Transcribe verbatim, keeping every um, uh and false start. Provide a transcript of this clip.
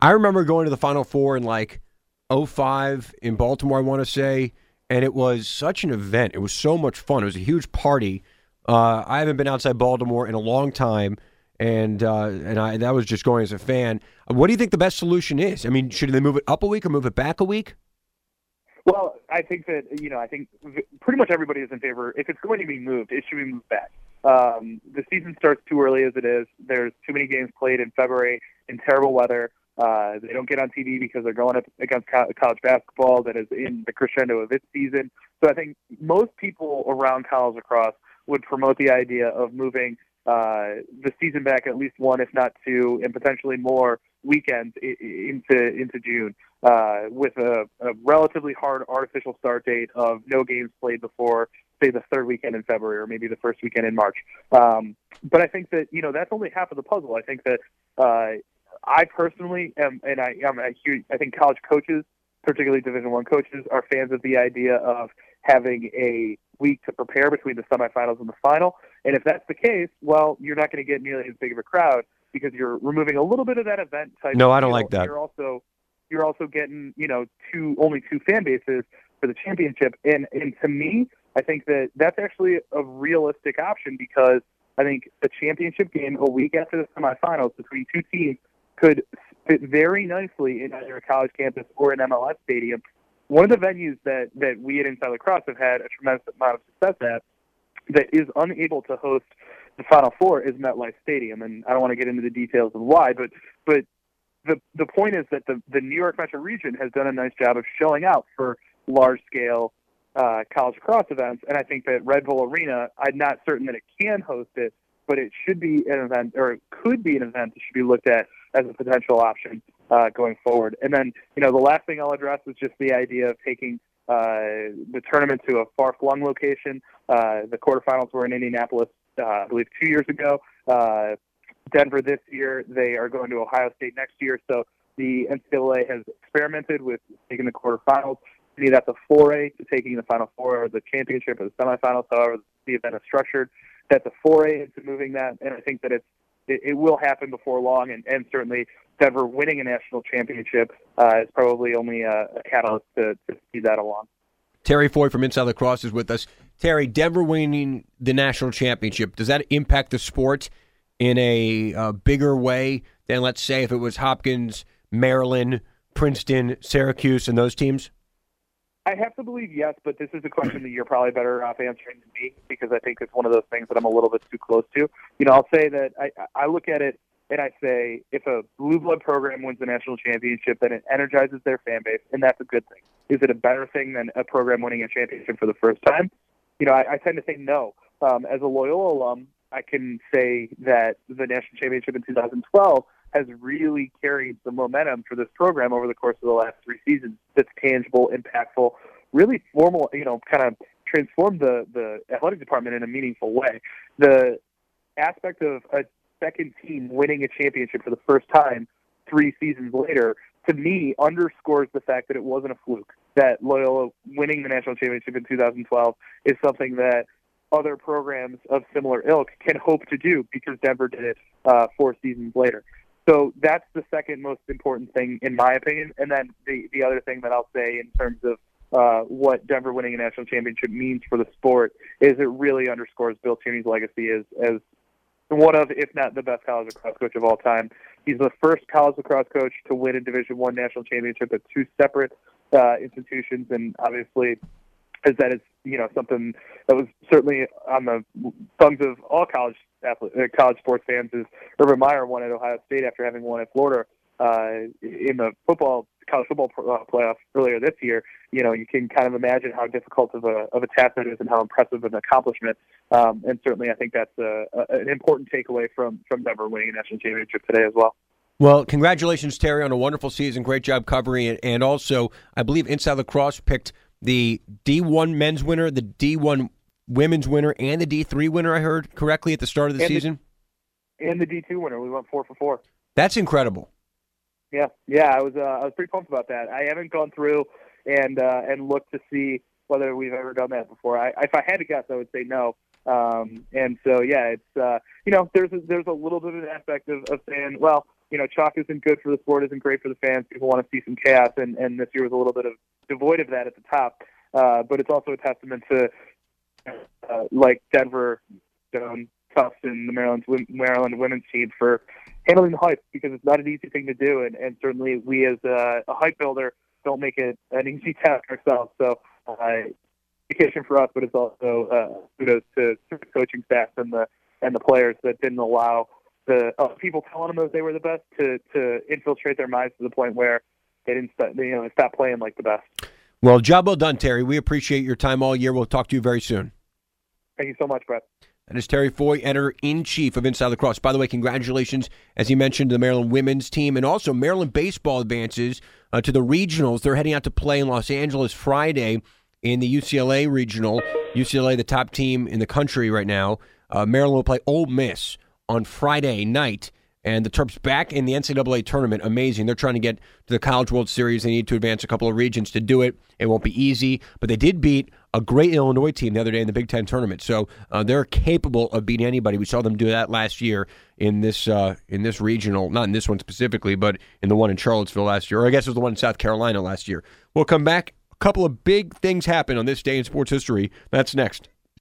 I remember going to the Final Four in like oh five in Baltimore, I want to say, and it was such an event. It was so much fun. It was a huge party. Uh, I haven't been outside Baltimore in a long time, and uh, and I that was just going as a fan. What do you think the best solution is? I mean, should they move it up a week or move it back a week? Well, I think that, you know, I think pretty much everybody is in favor. If it's going to be moved, it should be moved back. Um, the season starts too early as it is. There's too many games played in February in terrible weather. Uh, they don't get on T V because they're going up against co- college basketball that is in the crescendo of its season. So I think most people around college lacrosse would promote the idea of moving uh, the season back at least one, if not two, and potentially more weekends I- into into June. Uh, with a, a relatively hard artificial start date of no games played before, say, the third weekend in February or maybe the first weekend in March. Um, but I think that, you know, that's only half of the puzzle. I think that uh, I personally am, and I, I'm a huge, I think college coaches, particularly Division One coaches, are fans of the idea of having a week to prepare between the semifinals and the final. And if that's the case, well, you're not going to get nearly as big of a crowd because you're removing a little bit of that event type. No, I don't feel. like that. You're also You're also getting, you know, two only two fan bases for the championship, and and to me, I think that that's actually a realistic option because I think a championship game a week after the semifinals between two teams could fit very nicely in either a college campus or an M L S stadium. One of the venues that that we at Inside Lacrosse have had a tremendous amount of success at that is unable to host the Final Four is MetLife Stadium, and I don't want to get into the details of why, but but. The the point is that the, the New York metro region has done a nice job of showing out for large-scale uh, college lacrosse events, and I think that Red Bull Arena, I'm not certain that it can host it, but it should be an event, or it could be an event that should be looked at as a potential option uh, going forward. And then, you know, the last thing I'll address is just the idea of taking uh, the tournament to a far-flung location. Uh, the quarterfinals were in Indianapolis, uh, I believe, two years ago. Uh, Denver this year. They are going to Ohio State next year. So the N C double A has experimented with taking the quarterfinals. To me, that's a foray to taking the Final Four or the championship or the semifinals, however the event is structured. That's a foray into moving that, and I think that it's, it, it will happen before long, and, and certainly Denver winning a national championship uh, is probably only a, a catalyst to, to speed that along. Terry Foy from Inside Lacrosse is with us. Terry, Denver winning the national championship, does that impact the sport in a uh, bigger way than, let's say, if it was Hopkins, Maryland, Princeton, Syracuse, and those teams? I have to believe yes, but this is a question that you're probably better off answering than me because I think it's one of those things that I'm a little bit too close to. You know, I'll say that I, I look at it and I say if a blue blood program wins the national championship, then it energizes their fan base, and that's a good thing. Is it a better thing than a program winning a championship for the first time? You know, I, I tend to say no. Um, as a Loyola alum, I can say that the national championship in two thousand twelve has really carried the momentum for this program over the course of the last three seasons. That's tangible, impactful, really formal, you know, kind of transformed the, the athletic department in a meaningful way. The aspect of a second team winning a championship for the first time three seasons later, to me, underscores the fact that it wasn't a fluke, that Loyola winning the national championship in two thousand twelve is something that other programs of similar ilk can hope to do because Denver did it uh, four seasons later. So that's the second most important thing, in my opinion. And then the, the other thing that I'll say in terms of uh, what Denver winning a national championship means for the sport is it really underscores Bill Tierney's legacy as, as one of, if not the best college lacrosse coach of all time. He's the first college lacrosse coach to win a Division One national championship at two separate uh, institutions, and obviously as that is, you know, something that was certainly on the tongues of all college athlete, uh, college sports fans is Urban Meyer won at Ohio State after having won at Florida uh, in the football college football uh, playoff earlier this year. You know, you can kind of imagine how difficult of a of a task that is and how impressive an accomplishment. Um, and certainly, I think that's a, a, an important takeaway from from Denver winning a national championship today as well. Well, congratulations, Terry, on a wonderful season. Great job covering it. And also, I believe Inside Lacrosse picked the D one men's winner, the D one women's winner, and the D three winner, I heard correctly at the start of the and season? The, and the D two winner. We went four for four. That's incredible. Yeah, yeah, I was uh, I was pretty pumped about that. I haven't gone through and uh, and looked to see whether we've ever done that before. I, if I had to guess, I would say no. Um, and so, yeah, it's uh, you know, there's a, there's a little bit of an aspect of, of saying, well, you know, chalk isn't good for the sport, isn't great for the fans. People want to see some chaos, and, and this year was a little bit of devoid of that at the top. Uh, but it's also a testament to, uh, like Denver, Stone, Tufts, and the Maryland Maryland women's team for handling the hype, because it's not an easy thing to do, and, and certainly we as a, a hype builder don't make it an easy task ourselves. So, uh, education for us, but it's also uh, kudos to, to the coaching staff and the and the players that didn't allow the uh, people telling them that they were the best to to infiltrate their minds to the point where they didn't start, you know, they stopped playing like the best. Well, job well done, Terry. We appreciate your time all year. We'll talk to you very soon. Thank you so much, Brett. That is Terry Foy, editor-in-chief of Inside Lacrosse. By the way, congratulations, as he mentioned, to the Maryland women's team, and also Maryland baseball advances uh, to the regionals. They're heading out to play in Los Angeles Friday in the U C L A regional. U C L A, the top team in the country right now. Uh, Maryland will play Ole Miss on Friday night. And the Terps back in the N C double A tournament. Amazing. They're trying to get to the College World Series. They need to advance a couple of regions to do it. It won't be easy, but they did beat a great Illinois team the other day in the Big Ten tournament. So uh, they're capable of beating anybody. We saw them do that last year in this uh, in this regional, not in this one specifically, but in the one in Charlottesville last year, or I guess it was the one in South Carolina last year. We'll come back. A couple of big things happen on this day in sports history. That's next.